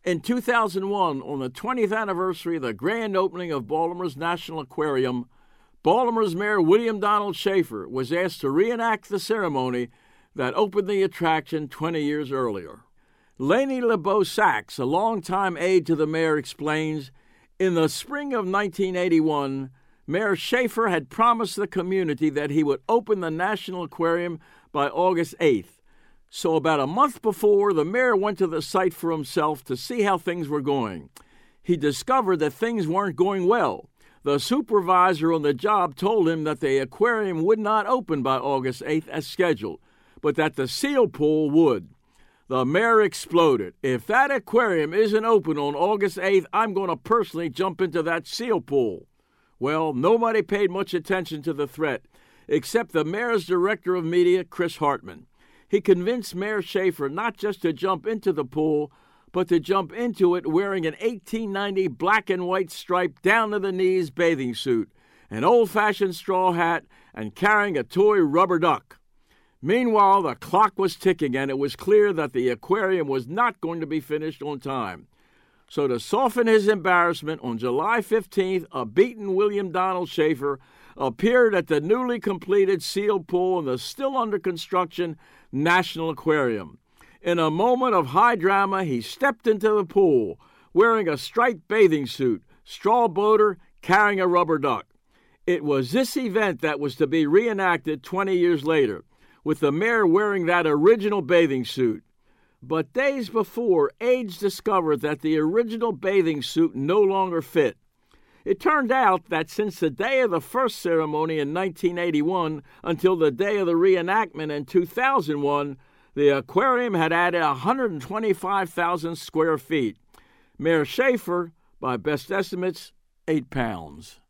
In 2001, on the 20th anniversary of the grand opening of Baltimore's National Aquarium, Baltimore's Mayor William Donald Schaefer was asked to reenact the ceremony that opened the attraction 20 years earlier. Laney LeBeau Sachs, a longtime aide to the mayor, explains, in the spring of 1981, Mayor Schaefer had promised the community that he would open the National Aquarium by August 8th. So about a month before, the mayor went to the site for himself to see how things were going. He discovered that things weren't going well. The supervisor on the job told him that the aquarium would not open by August 8th as scheduled, but that the seal pool would. The mayor exploded. If that aquarium isn't open on August 8th, I'm going to personally jump into that seal pool. Well, nobody paid much attention to the threat, except the mayor's director of media, Chris Hartman. He convinced Mayor Schaefer not just to jump into the pool, but to jump into it wearing an 1890 black and white striped down-to-the-knees bathing suit, an old-fashioned straw hat, and carrying a toy rubber duck. Meanwhile, the clock was ticking, and it was clear that the aquarium was not going to be finished on time. So to soften his embarrassment, on July 15th, a beaten William Donald Schaefer appeared at the newly completed seal pool in the still-under-construction National Aquarium. In a moment of high drama, he stepped into the pool, wearing a striped bathing suit, straw boater, carrying a rubber duck. It was this event that was to be reenacted 20 years later, with the mayor wearing that original bathing suit. But days before, aides discovered that the original bathing suit no longer fit. It turned out that since the day of the first ceremony in 1981 until the day of the reenactment in 2001, the aquarium had added 125,000 square feet. Mayor Schaefer, by best estimates, 8 pounds.